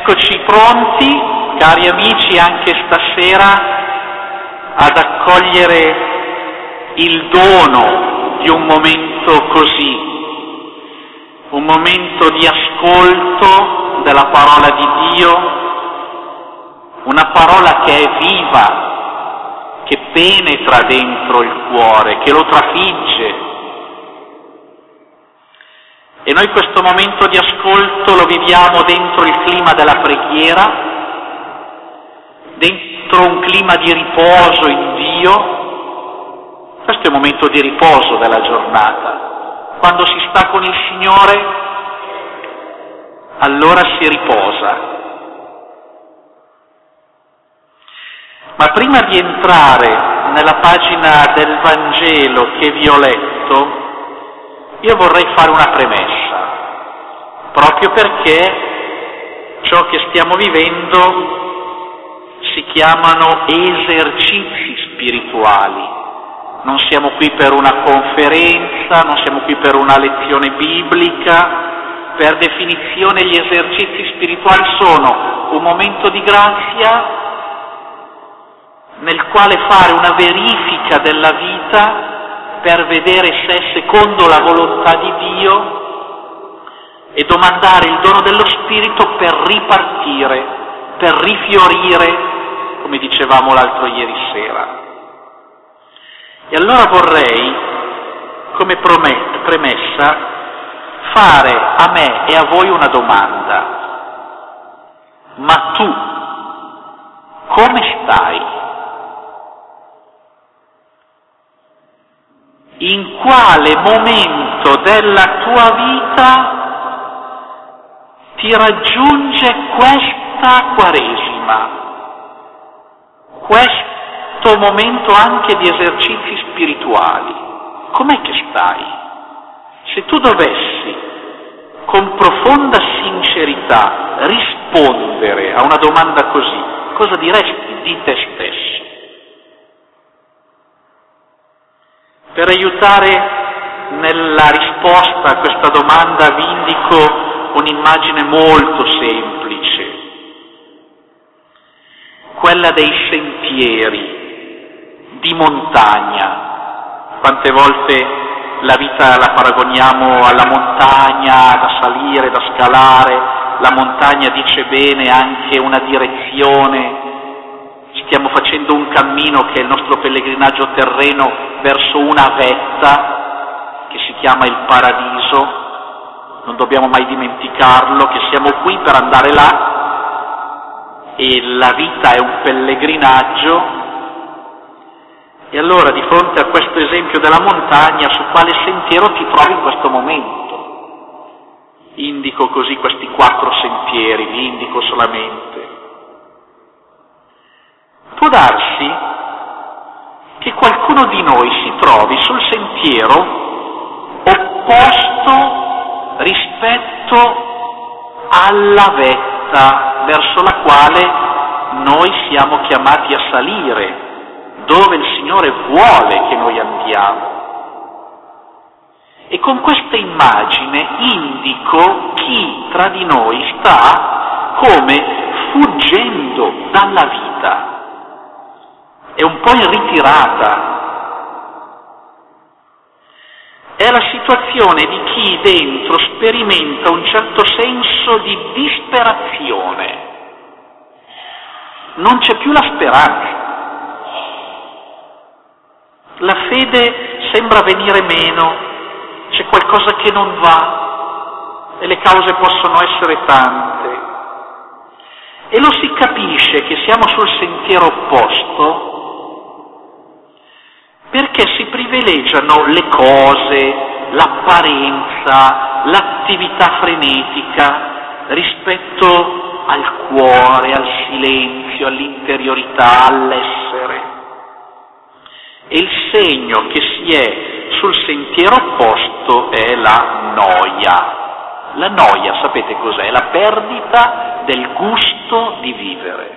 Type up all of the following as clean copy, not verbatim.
Eccoci pronti, cari amici, anche stasera ad accogliere il dono di un momento così, un momento di ascolto della parola di Dio, una parola che è viva, che penetra dentro il cuore, che lo trafigge. E noi questo momento di ascolto lo viviamo dentro il clima della preghiera, dentro un clima di riposo in Dio. Questo è il momento di riposo della giornata. Quando si sta con il Signore, allora si riposa. Ma prima di entrare nella pagina del Vangelo che vi ho letto, io vorrei fare una premessa, proprio perché ciò che stiamo vivendo si chiamano esercizi spirituali. Non siamo qui per una conferenza, non siamo qui per una lezione biblica. Per definizione gli esercizi spirituali sono un momento di grazia nel quale fare una verifica della vita per vedere se è secondo la volontà di Dio e domandare il dono dello Spirito per ripartire, per rifiorire, come dicevamo l'altro ieri sera. E allora vorrei, come premessa, fare a me e a voi una domanda. Ma tu, come stai? In quale momento della tua vita ti raggiunge questa Quaresima, questo momento anche di esercizi spirituali? Com'è che stai? Se tu dovessi con profonda sincerità rispondere a una domanda così, cosa diresti di te stesso? Per aiutare nella risposta a questa domanda vi indico un'immagine molto semplice, quella dei sentieri di montagna. Quante volte la vita la paragoniamo alla montagna, da salire, da scalare. La montagna dice bene anche una direzione. Stiamo facendo un cammino che è il nostro pellegrinaggio terreno verso una vetta che si chiama il paradiso. Non dobbiamo mai dimenticarlo, che siamo qui per andare là e la vita è un pellegrinaggio. E allora di fronte a questo esempio della montagna, su quale sentiero ti trovi in questo momento? Indico così questi 4 sentieri, li indico solamente. Può darsi che qualcuno di noi si trovi sul sentiero opposto rispetto alla vetta verso la quale noi siamo chiamati a salire, dove il Signore vuole che noi andiamo. E con questa immagine indico chi tra di noi sta come fuggendo dalla vita. È un po' in ritirata. È la situazione di chi dentro sperimenta un certo senso di disperazione. Non c'è più la speranza. La fede sembra venire meno, c'è qualcosa che non va e le cause possono essere tante. E lo si capisce che siamo sul sentiero opposto perché si privilegiano le cose, l'apparenza, l'attività frenetica rispetto al cuore, al silenzio, all'interiorità, all'essere. E il segno che si è sul sentiero opposto è la noia. La noia, sapete cos'è? La perdita del gusto di vivere.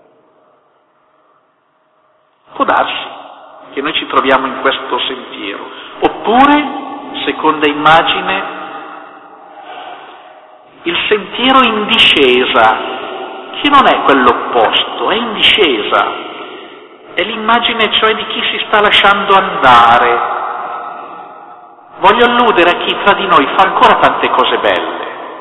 Può darsi che noi ci troviamo in questo sentiero. Oppure, seconda immagine, il sentiero in discesa, che non è quell'opposto, è in discesa, è l'immagine cioè di chi si sta lasciando andare. Voglio alludere a chi tra di noi fa ancora tante cose belle,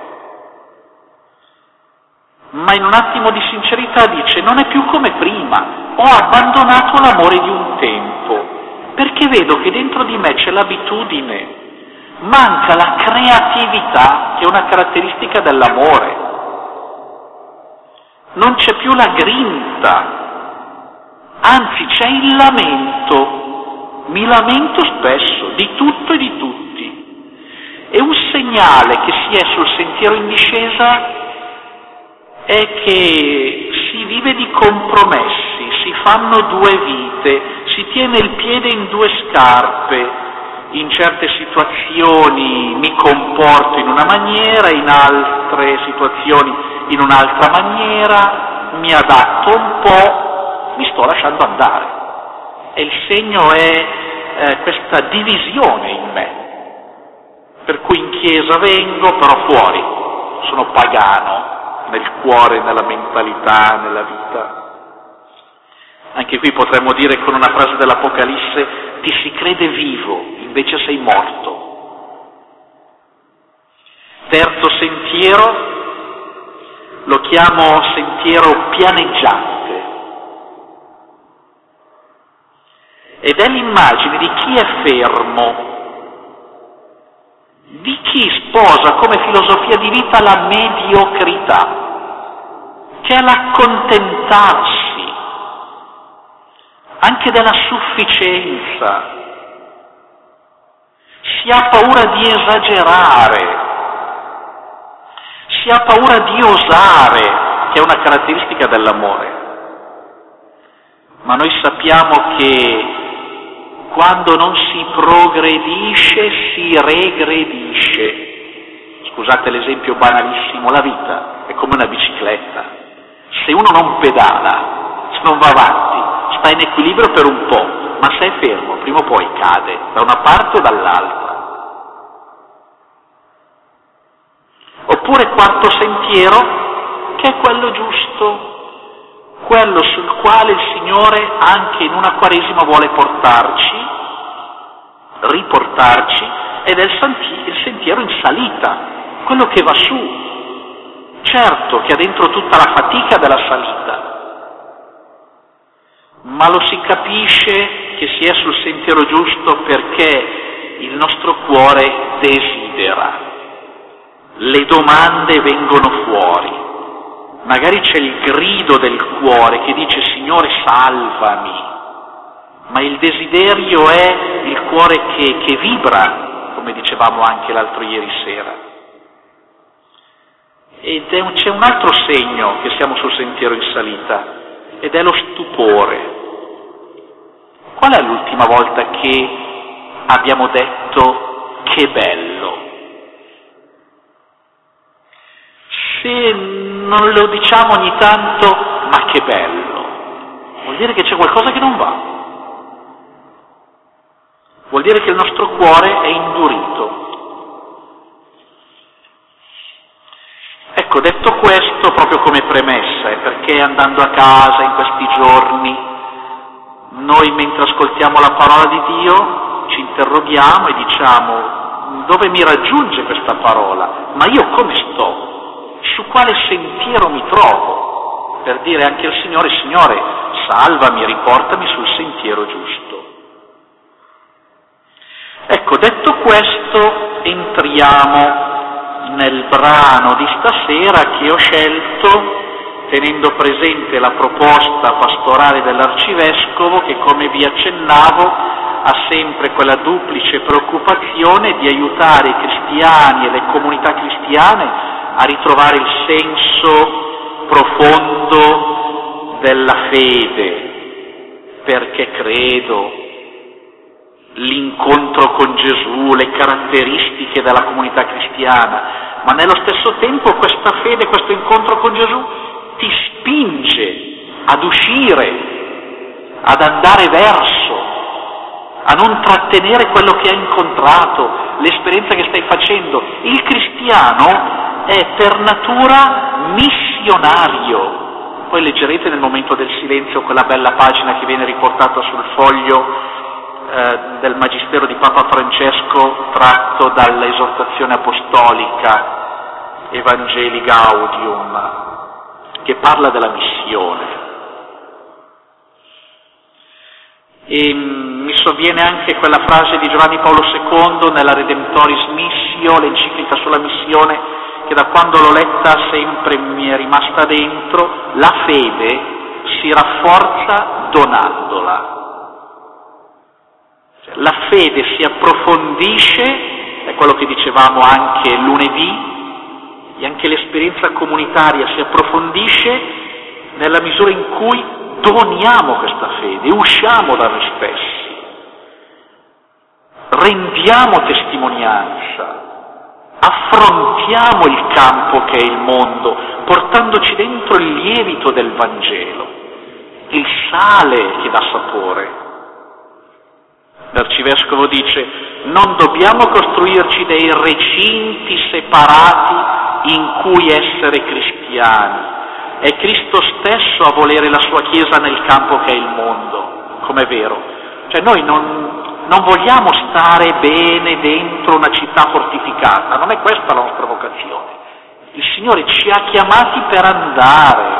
ma in un attimo di sincerità dice: non è più come prima, ho abbandonato l'amore di un tempo, perché vedo che dentro di me c'è l'abitudine, manca la creatività, che è una caratteristica dell'amore, non c'è più la grinta, anzi c'è il lamento. Mi lamento spesso di tutto e di tutti. E un segnale che si è sul sentiero in discesa è che si vive di compromessi, si fanno due vite, si tiene il piede in due scarpe. In certe situazioni mi comporto in una maniera, in altre situazioni in un'altra maniera, mi adatto un po', mi sto lasciando andare. E il segno è questa divisione in me, per cui in chiesa vengo, però fuori sono pagano, nel cuore, nella mentalità, nella vita. Anche qui potremmo dire con una frase dell'Apocalisse: ti si crede vivo, invece sei morto. Terzo sentiero, lo chiamo sentiero pianeggiante. Ed è l'immagine di chi è fermo, di chi sposa come filosofia di vita la mediocrità, che è l'accontentarsi anche della sufficienza. Si ha paura di esagerare, si ha paura di osare, che è una caratteristica dell'amore. Ma noi sappiamo che quando non si progredisce si regredisce. Scusate l'esempio banalissimo, la vita è come una bicicletta. Se uno non pedala, se non va avanti, sta in equilibrio per un po', ma se è fermo prima o poi cade da una parte o dall'altra. Oppure quarto sentiero, che è quello giusto, quello sul quale il Signore anche in una Quaresima vuole portarci, riportarci, ed è il sentiero in salita, quello che va su. Certo che ha dentro tutta la fatica della salita, ma lo si capisce che si è sul sentiero giusto perché il nostro cuore desidera, le domande vengono fuori. Magari c'è il grido del cuore che dice: Signore, salvami, ma il desiderio è il cuore che vibra, come dicevamo anche l'altro ieri sera. Ed c'è un altro segno che siamo sul sentiero in salita, ed è lo stupore. Qual è l'ultima volta che abbiamo detto che bello? Se non lo diciamo ogni tanto, ma che bello, vuol dire che c'è qualcosa che non va, vuol dire che il nostro cuore è indurito. Ecco, detto questo, proprio come premessa, è perché andando a casa in questi giorni, noi mentre ascoltiamo la parola di Dio ci interroghiamo e diciamo: dove mi raggiunge questa parola? Ma io come sto? Su quale sentiero mi trovo? Per dire anche al Signore: Signore, salvami, riportami sul sentiero giusto. Ecco, detto questo, entriamo nel brano di stasera che ho scelto tenendo presente la proposta pastorale dell'Arcivescovo che, come vi accennavo, ha sempre quella duplice preoccupazione di aiutare i cristiani e le comunità cristiane a ritrovare il senso profondo della fede, perché credo, l'incontro con Gesù, le caratteristiche della comunità cristiana, ma nello stesso tempo questa fede, questo incontro con Gesù ti spinge ad uscire, ad andare verso, a non trattenere quello che hai incontrato, l'esperienza che stai facendo. Il cristiano è per natura missionario. poi leggerete nel momento del silenzio quella bella pagina che viene riportata sul foglio del Magistero di Papa Francesco tratto dall'esortazione apostolica Evangelii Gaudium, che parla della missione. E mi sovviene anche quella frase di Giovanni Paolo II nella Redemptoris Missio, l'enciclica sulla missione, che da quando l'ho letta sempre mi è rimasta dentro: la fede si rafforza donandola. La fede si approfondisce, è quello che dicevamo anche lunedì, e anche l'esperienza comunitaria si approfondisce nella misura in cui doniamo questa fede, usciamo da noi stessi, rendiamo testimonianza, affrontiamo il campo che è il mondo, portandoci dentro il lievito del Vangelo, il sale che dà sapore. L'arcivescovo dice: non dobbiamo costruirci dei recinti separati in cui essere cristiani, è Cristo stesso a volere la sua Chiesa nel campo che è il mondo, com'è vero. Cioè noi non vogliamo stare bene dentro una città fortificata, non è questa la nostra vocazione. Il Signore ci ha chiamati per andare.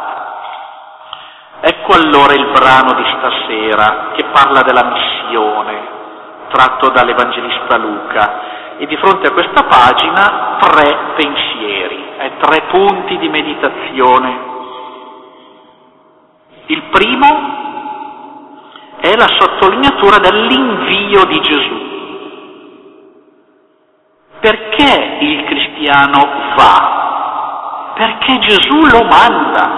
Ecco allora il brano di stasera che parla della missione, tratto dall'Evangelista Luca, e di fronte a questa pagina 3 pensieri, 3 punti di meditazione. Il primo è la sottolineatura dell'invio di Gesù. Perché il cristiano va? Perché Gesù lo manda.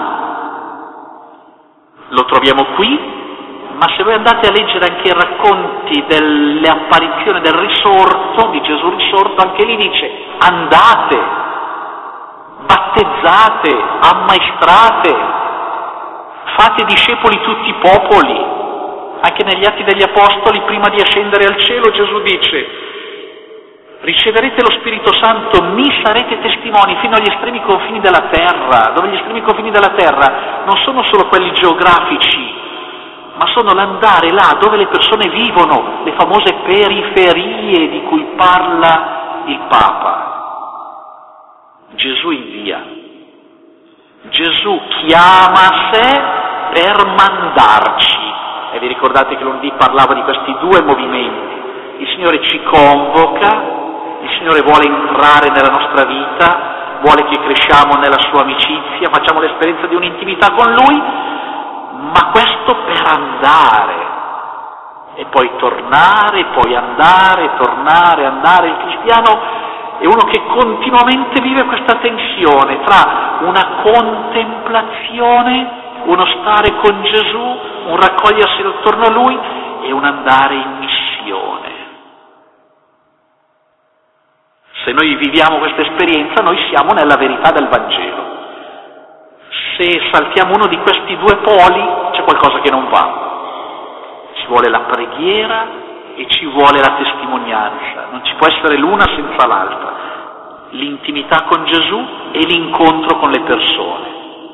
Lo troviamo qui, ma se voi andate a leggere anche i racconti delle apparizioni del risorto, di Gesù risorto, anche lì dice: andate, battezzate, ammaestrate, fate discepoli tutti i popoli. Anche negli Atti degli Apostoli, prima di ascendere al cielo, Gesù dice: riceverete lo Spirito Santo, mi sarete testimoni fino agli estremi confini della terra, dove gli estremi confini della terra non sono solo quelli geografici, ma sono l'andare là dove le persone vivono, le famose periferie di cui parla il Papa. Gesù invia, Gesù chiama a sé per mandarci. E vi ricordate che lunedì parlava di questi 2 movimenti. Il Signore ci convoca, il Signore vuole entrare nella nostra vita, vuole che cresciamo nella sua amicizia, facciamo l'esperienza di un'intimità con Lui, ma questo per andare, e poi tornare, poi andare, tornare, andare. Il cristiano è uno che continuamente vive questa tensione tra una contemplazione, uno stare con Gesù, un raccogliersi attorno a Lui, e un andare in missione. Se noi viviamo questa esperienza, noi siamo nella verità del Vangelo. Se saltiamo uno di questi 2 poli, c'è qualcosa che non va. Ci vuole la preghiera e ci vuole la testimonianza. Non ci può essere l'una senza l'altra. L'intimità con Gesù e l'incontro con le persone.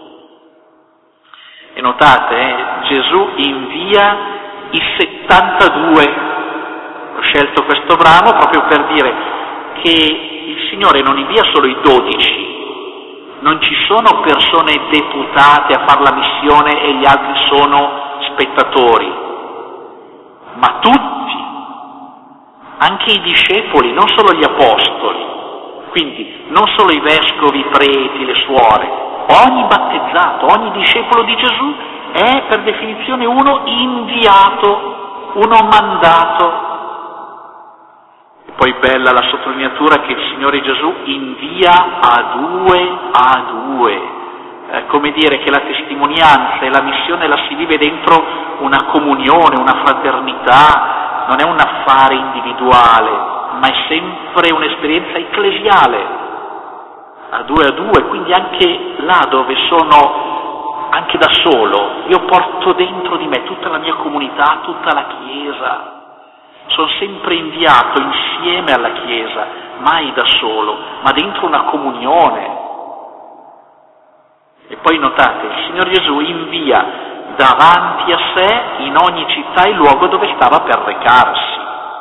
E notate, Gesù invia i 72. Ho scelto questo brano proprio per dire che il Signore non invia solo i 12, non ci sono persone deputate a fare la missione e gli altri sono spettatori, ma tutti, anche i discepoli, non solo gli apostoli, quindi non solo i vescovi, i preti, le suore, ogni battezzato, ogni discepolo di Gesù è per definizione uno inviato, uno mandato. Poi bella la sottolineatura che il Signore Gesù invia a 2, come dire che la testimonianza e la missione la si vive dentro una comunione, una fraternità, non è un affare individuale, ma è sempre un'esperienza ecclesiale, a 2, quindi anche là dove sono anche da solo, io porto dentro di me tutta la mia comunità, tutta la Chiesa. Sono sempre inviato insieme alla Chiesa, mai da solo, ma dentro una comunione. E poi notate, il Signore Gesù invia davanti a sé in ogni città il luogo dove stava per recarsi.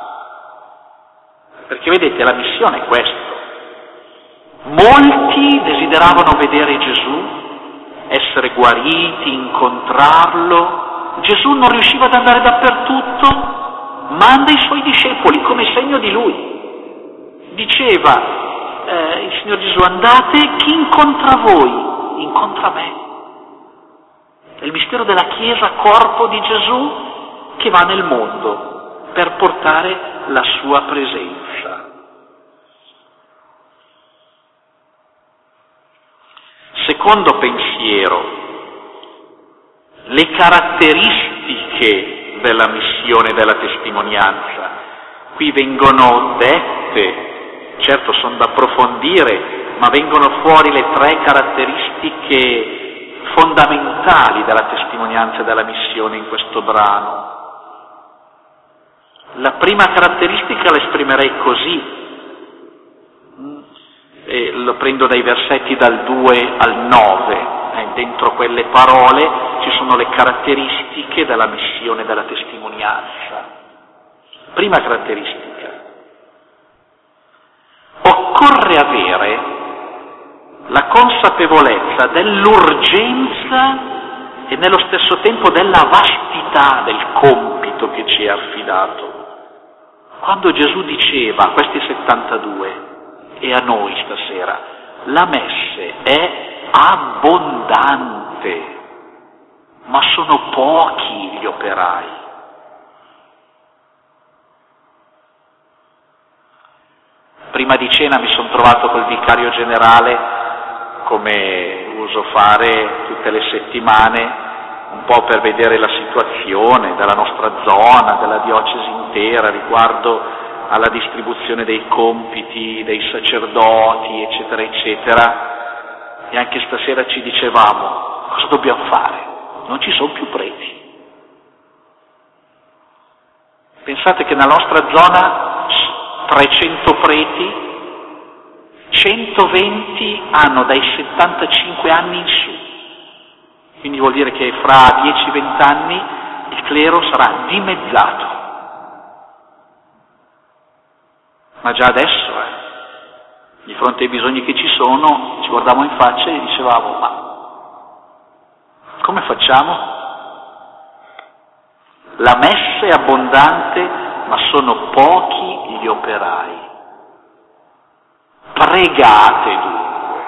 Perché vedete, la missione è questo. Molti desideravano vedere Gesù, essere guariti, incontrarlo. Gesù non riusciva ad andare dappertutto, manda i suoi discepoli come segno di lui. Diceva il Signor Gesù: andate, chi incontra voi, incontra me. È il mistero della Chiesa, corpo di Gesù, che va nel mondo per portare la sua presenza. Secondo pensiero, le caratteristiche della missione della testimonianza. Qui vengono dette, certo sono da approfondire, ma vengono fuori le 3 caratteristiche fondamentali della testimonianza e della missione in questo brano. La prima caratteristica la esprimerei così, lo prendo dai versetti dal 2 al 9, dentro quelle parole ci sono le caratteristiche della missione e della testimonianza. Prima caratteristica: occorre avere la consapevolezza dell'urgenza e nello stesso tempo della vastità del compito che ci è affidato. Quando Gesù diceva a questi 72 e a noi stasera: la messe è abbondante, ma sono pochi gli operai. Prima di cena mi sono trovato col vicario generale, come uso fare tutte le settimane, un po' per vedere la situazione della nostra zona, della diocesi intera, riguardo alla distribuzione dei compiti, dei sacerdoti, eccetera, eccetera. E anche stasera ci dicevamo: cosa dobbiamo fare? Non ci sono più preti. Pensate che nella nostra zona 300 preti, 120 hanno dai 75 anni in su. Quindi vuol dire che fra 10-20 anni il clero sarà dimezzato. Ma già adesso, di fronte ai bisogni che ci sono, ci guardavamo in faccia e dicevamo: ma come facciamo? La messe è abbondante, ma sono pochi gli operai. Pregate dunque.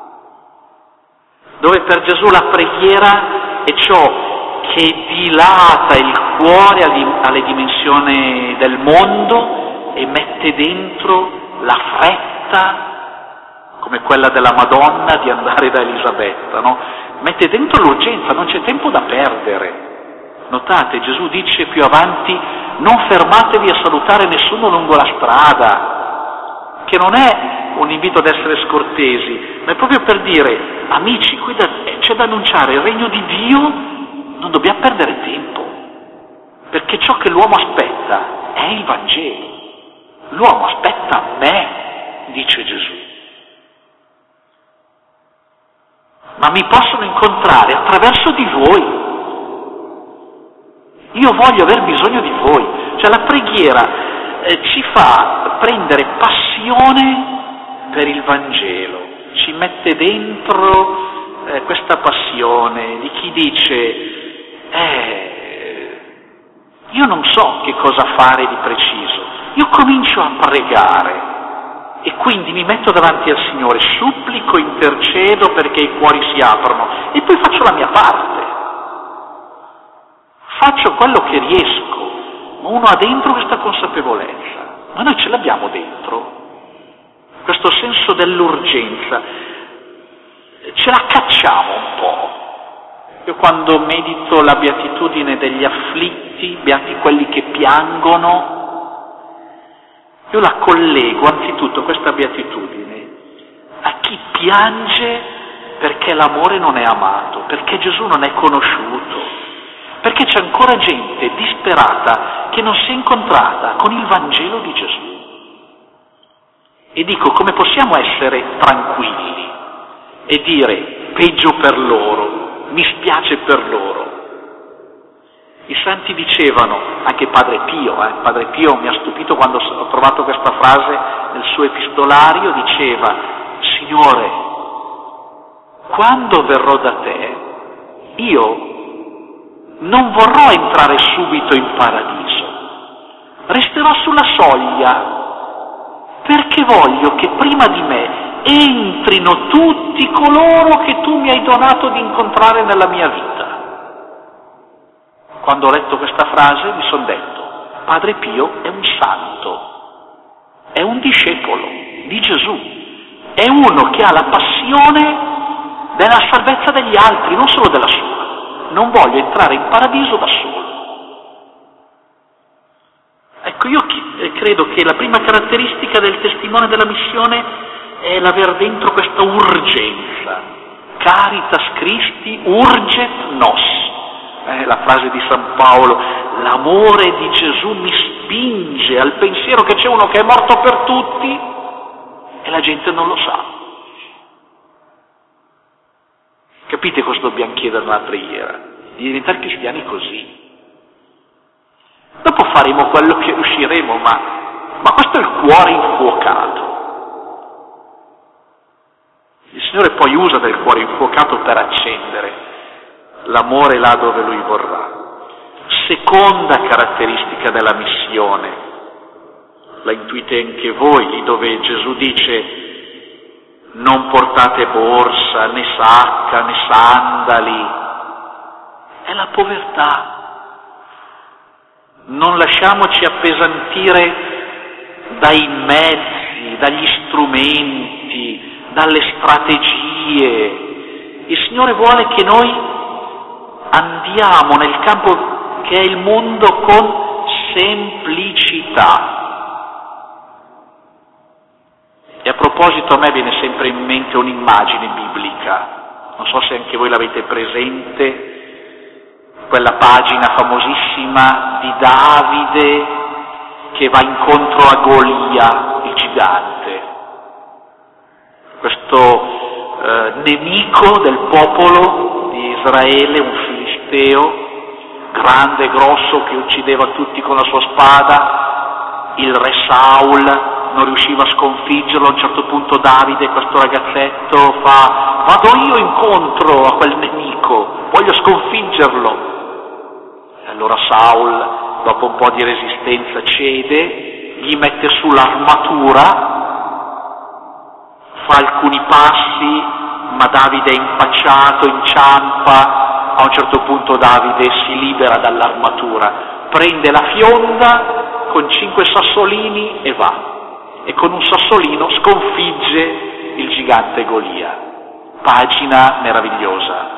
Dove per Gesù la preghiera è ciò che dilata il cuore alle dimensioni del mondo e mette dentro la fretta, come quella della Madonna, di andare da Elisabetta, no? Mette dentro l'urgenza, non c'è tempo da perdere. Notate, Gesù dice più avanti: non fermatevi a salutare nessuno lungo la strada, che non è un invito ad essere scortesi, ma è proprio per dire: amici, qui c'è da annunciare il regno di Dio, non dobbiamo perdere tempo, perché ciò che l'uomo aspetta è il Vangelo. L'uomo aspetta me, dice Gesù. Ma mi possono incontrare attraverso di voi. Io voglio aver bisogno di voi. Cioè la preghiera ci fa prendere passione per il Vangelo, ci mette dentro questa passione di chi dice: io non so che cosa fare di preciso, io comincio a pregare e quindi mi metto davanti al Signore, supplico, intercedo perché i cuori si aprono e poi faccio la mia parte, faccio quello che riesco. Ma uno ha dentro questa consapevolezza, ma noi ce l'abbiamo dentro, questo senso dell'urgenza, ce la cacciamo un po'. Io quando medito la beatitudine degli afflitti, beati quelli che piangono, io la collego anzitutto questa beatitudine a chi piange perché l'amore non è amato, perché Gesù non è conosciuto, perché c'è ancora gente disperata che non si è incontrata con il Vangelo di Gesù. E dico: come possiamo essere tranquilli e dire: peggio per loro, mi spiace per loro. I santi dicevano, anche Padre Pio mi ha stupito quando ho trovato questa frase nel suo epistolario, diceva: Signore, quando verrò da te, io non vorrò entrare subito in paradiso, resterò sulla soglia, perché voglio che prima di me entrino tutti coloro che tu mi hai donato di incontrare nella mia vita. Quando ho letto questa frase mi sono detto: Padre Pio è un santo, è un discepolo di Gesù, è uno che ha la passione della salvezza degli altri, non solo della sua. Non voglio entrare in paradiso da solo. Ecco, io credo che la prima caratteristica del testimone della missione è l'aver dentro questa urgenza. Caritas Christi urget nos. La frase di San Paolo: l'amore di Gesù mi spinge al pensiero che c'è uno che è morto per tutti e la gente non lo sa. Capite cosa dobbiamo chiedere nella preghiera? Di diventare cristiani così. Dopo faremo quello che riusciremo, ma questo è il cuore infuocato. Il Signore poi usa del cuore infuocato per accendere l'amore là dove Lui vorrà. Seconda caratteristica della missione, la intuite anche voi, lì dove Gesù dice: non portate borsa, né sacca, né sandali, è la povertà. Non lasciamoci appesantire dai mezzi, dagli strumenti, dalle strategie. Il Signore vuole che noi andiamo nel campo che è il mondo con semplicità. E a proposito, a me viene sempre in mente un'immagine biblica, non so se anche voi l'avete presente, quella pagina famosissima di Davide che va incontro a Golia, il gigante, questo nemico del popolo di Israele, un filisteo, grande, grosso, che uccideva tutti con la sua spada. Il re Saul non riusciva a sconfiggerlo. A un certo punto Davide, questo ragazzetto, fa: vado io incontro a quel nemico, voglio sconfiggerlo. E allora Saul, dopo un po' di resistenza, cede, gli mette sull'armatura, fa alcuni passi, ma Davide è impacciato, inciampa. A un certo punto Davide si libera dall'armatura, prende la fionda con 5 sassolini e va. E con un sassolino sconfigge il gigante Golia. Pagina meravigliosa.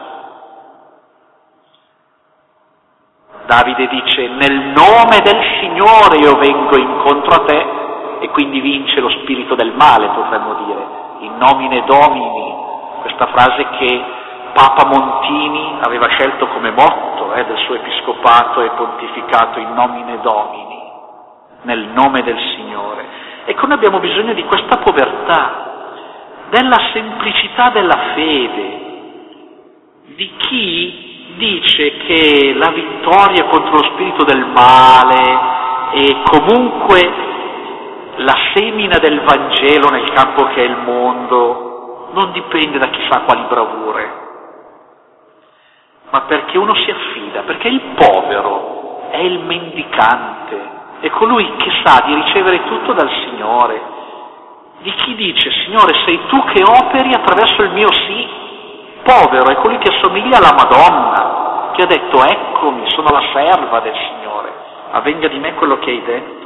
Davide dice: nel nome del Signore io vengo incontro a te, e quindi vince lo spirito del male, potremmo dire, in nomine Domini, questa frase che Papa Montini aveva scelto come motto del suo episcopato e pontificato, in nomine Domini, nel nome del Signore. Ecco, noi abbiamo bisogno di questa povertà, della semplicità della fede, di chi dice che la vittoria contro lo spirito del male e comunque la semina del Vangelo nel campo che è il mondo non dipende da chissà quali bravure, ma perché uno si affida, perché il povero è il mendicante, è colui che sa di ricevere tutto dal Signore, di chi dice: Signore, sei tu che operi attraverso il mio sì. Povero è colui che assomiglia alla Madonna, che ha detto: eccomi, sono la serva del Signore, avvenga di me quello che hai detto.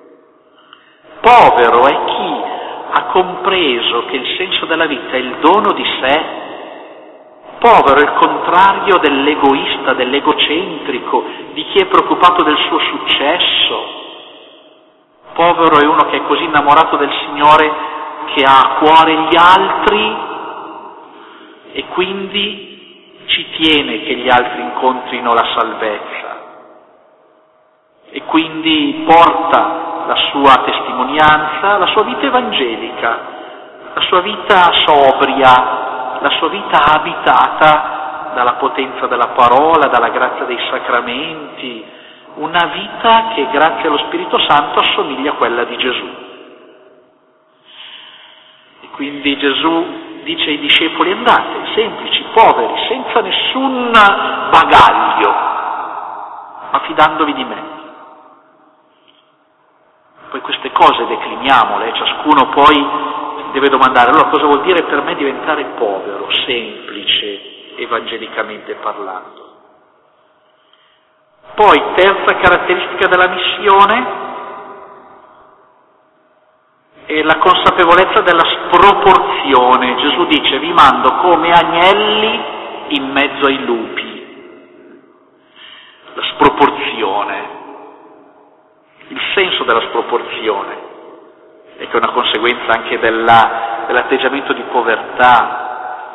Povero è chi ha compreso che il senso della vita è il dono di sé. Povero è il contrario dell'egoista, dell'egocentrico, di chi è preoccupato del suo successo. Povero è uno che è così innamorato del Signore che ha a cuore gli altri e quindi ci tiene che gli altri incontrino la salvezza, e quindi porta la sua testimonianza, la sua vita evangelica, la sua vita sobria, la sua vita abitata dalla potenza della parola, dalla grazia dei sacramenti, una vita che grazie allo Spirito Santo assomiglia a quella di Gesù. E quindi Gesù dice ai discepoli: andate, semplici, poveri, senza nessun bagaglio, ma fidandovi di me. Poi queste cose decliniamole, ciascuno poi deve domandare: allora cosa vuol dire per me diventare povero, semplice, evangelicamente parlando? Poi, terza caratteristica della missione è la consapevolezza della sproporzione. Gesù dice: vi mando come agnelli in mezzo ai lupi. La sproporzione, il senso della sproporzione, e che è una conseguenza anche dell'atteggiamento di povertà.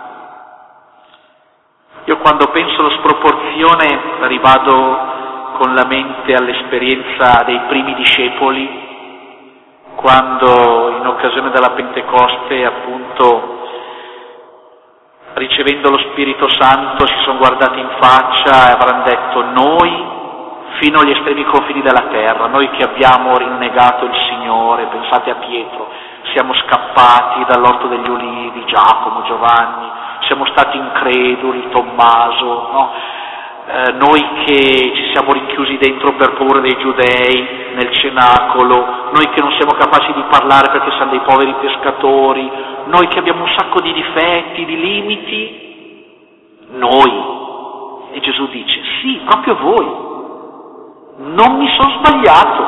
Io quando penso alla sproporzione rivado con la mente all'esperienza dei primi discepoli, quando in occasione della Pentecoste, appunto, ricevendo lo Spirito Santo, si sono guardati in faccia e avranno detto: noi fino agli estremi confini della terra, noi che abbiamo rinnegato il Signore, pensate a Pietro, siamo scappati dall'Orto degli Ulivi, Giacomo, Giovanni, siamo stati increduli, Tommaso, no? Noi che ci siamo rinchiusi dentro per paura dei giudei nel cenacolo, noi che non siamo capaci di parlare perché siamo dei poveri pescatori, noi che abbiamo un sacco di difetti, di limiti, noi. E Gesù dice: sì, proprio voi, non mi sono sbagliato.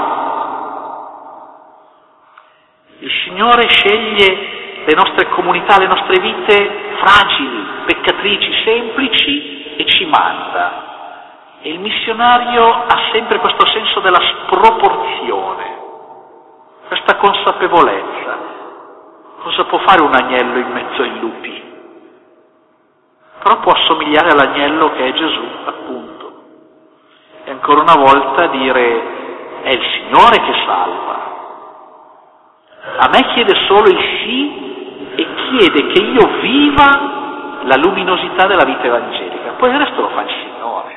Il Signore sceglie le nostre comunità, le nostre vite fragili, peccatrici, semplici, e ci manda. E il missionario ha sempre questo senso della sproporzione, questa consapevolezza. Cosa può fare un agnello in mezzo ai lupi? Però può assomigliare all'agnello che è Gesù, appunto. E ancora una volta dire: è il Signore che salva. A me chiede solo il sì e chiede che io viva la luminosità della vita evangelica. Poi il resto lo fa il Signore.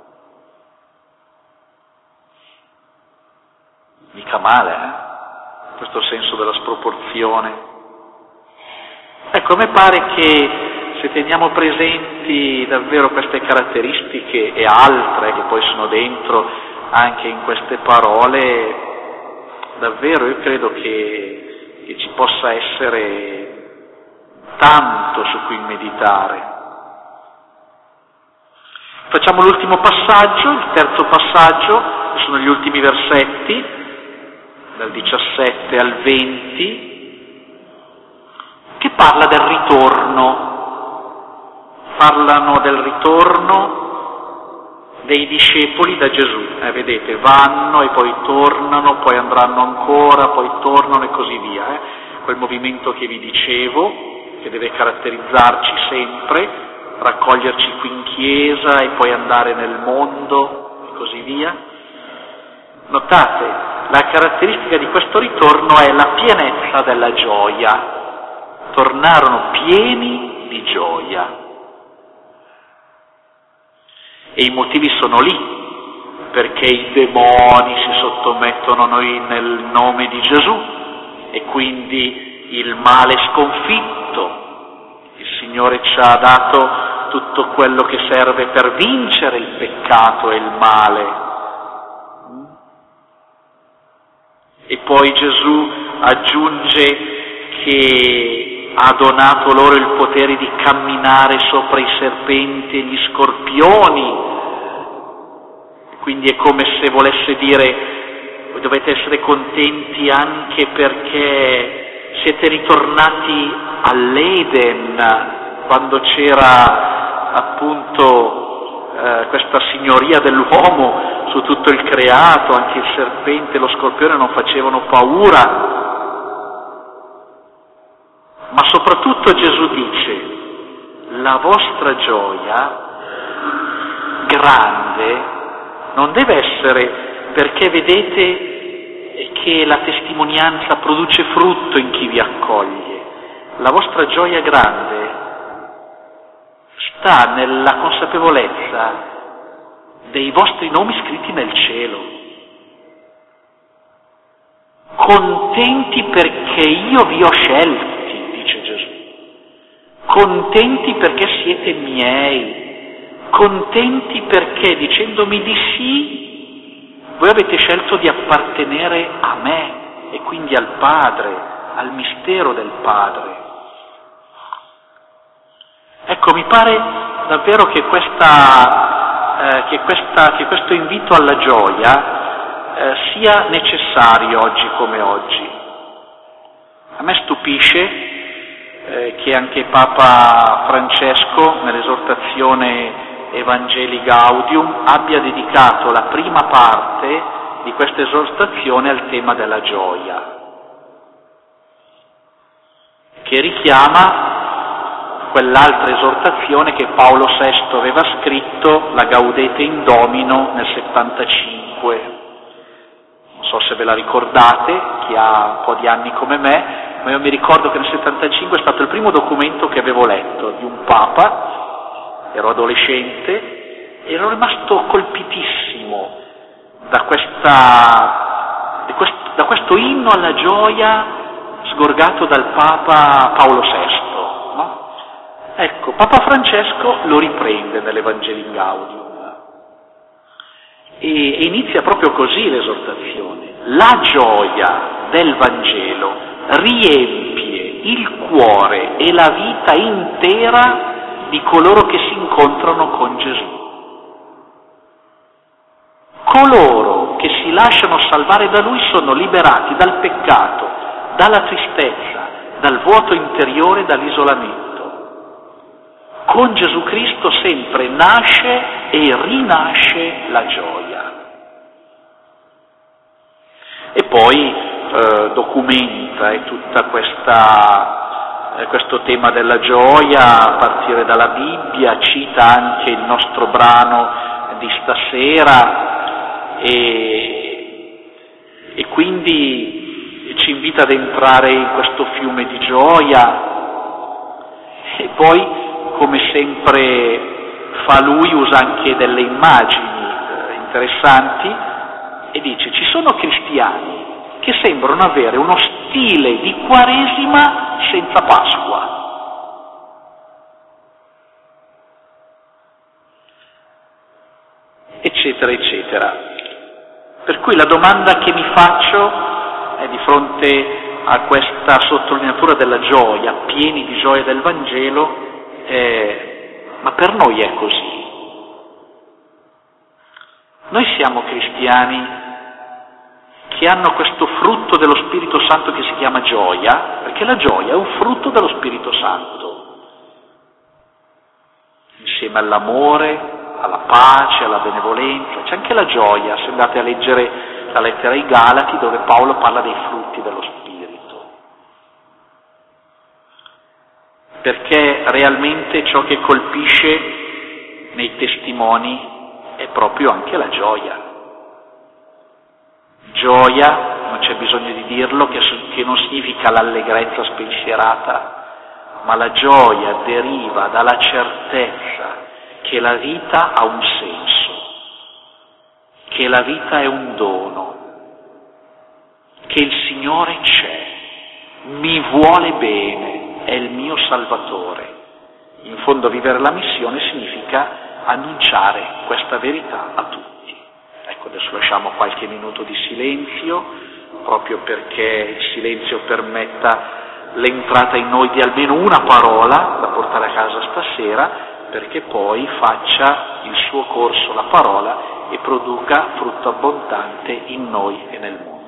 Mica male, questo senso della sproporzione. Ecco, a me pare che se teniamo presenti davvero queste caratteristiche e altre che poi sono dentro anche in queste parole, davvero io credo che ci possa essere tanto su cui meditare. Facciamo l'ultimo passaggio, il terzo passaggio, che sono gli ultimi versetti, dal 17 al 20, che parla del ritorno. Parlano del ritorno dei discepoli da Gesù. Vedete, vanno e poi tornano, poi andranno ancora, poi tornano e così via. Quel movimento che vi dicevo, che deve caratterizzarci sempre, raccoglierci qui in chiesa e poi andare nel mondo e così via. Notate, la caratteristica di questo ritorno è la pienezza della gioia. Tornarono pieni di gioia. E i motivi sono lì, perché i demoni si sottomettono a noi nel nome di Gesù e quindi il male è sconfitto. Il Signore ci ha dato tutto quello che serve per vincere il peccato e il male. E poi Gesù aggiunge che ha donato loro il potere di camminare sopra i serpenti e gli scorpioni. Quindi è come se volesse dire: voi dovete essere contenti anche perché siete ritornati all'Eden, quando c'era appunto questa signoria dell'uomo su tutto il creato, anche il serpente e lo scorpione non facevano paura. Ma soprattutto Gesù dice: la vostra gioia grande non deve essere perché vedete che la testimonianza produce frutto in chi vi accoglie. La vostra gioia grande sta nella consapevolezza dei vostri nomi scritti nel cielo. Contenti perché io vi ho scelti, dice Gesù. Contenti perché siete miei. Contenti perché, dicendomi di sì, voi avete scelto di appartenere a me e quindi al Padre, al mistero del Padre. Ecco, mi pare davvero che questo invito alla gioia sia necessario oggi come oggi. A me stupisce che anche Papa Francesco, nell'esortazione Evangelii Gaudium, abbia dedicato la prima parte di questa esortazione al tema della gioia, che richiama quell'altra esortazione che Paolo VI aveva scritto, la Gaudete in Domino, nel 75. Non so se ve la ricordate, chi ha un po' di anni come me, ma io mi ricordo che nel 75 è stato il primo documento che avevo letto di un Papa, ero adolescente, e ero rimasto colpitissimo da questo inno alla gioia sgorgato dal Papa Paolo VI. No? Ecco, Papa Francesco lo riprende nell'Evangelii Gaudium e inizia proprio così l'esortazione. La gioia del Vangelo riempie il cuore e la vita intera di coloro che si incontrano con Gesù. Coloro che si lasciano salvare da Lui sono liberati dal peccato, dalla tristezza, dal vuoto interiore, dall'isolamento. Con Gesù Cristo sempre nasce e rinasce la gioia. E poi documenta tutta questo tema della gioia a partire dalla Bibbia, cita anche il nostro brano di stasera e quindi ci invita ad entrare in questo fiume di gioia. E poi, come sempre fa lui, usa anche delle immagini interessanti e dice: ci sono cristiani che sembrano avere uno stile di Quaresima senza Pasqua. Eccetera, eccetera. Per cui la domanda che mi faccio è, di fronte a questa sottolineatura della gioia, pieni di gioia del Vangelo, ma per noi è così? Noi siamo cristiani che hanno questo frutto dello Spirito Santo che si chiama gioia, perché la gioia è un frutto dello Spirito Santo, insieme all'amore, alla pace, alla benevolenza, c'è anche la gioia. Se andate a leggere la lettera ai Galati, dove Paolo parla dei frutti dello Spirito, perché realmente ciò che colpisce nei testimoni è proprio anche la gioia. Gioia, non c'è bisogno di dirlo, che non significa l'allegrezza spensierata, ma la gioia deriva dalla certezza che la vita ha un senso, che la vita è un dono, che il Signore c'è, mi vuole bene, è il mio Salvatore. In fondo vivere la missione significa annunciare questa verità a tutti. Ecco, adesso lasciamo qualche minuto di silenzio, proprio perché il silenzio permetta l'entrata in noi di almeno una parola da portare a casa stasera, perché poi faccia il suo corso la parola e produca frutto abbondante in noi e nel mondo.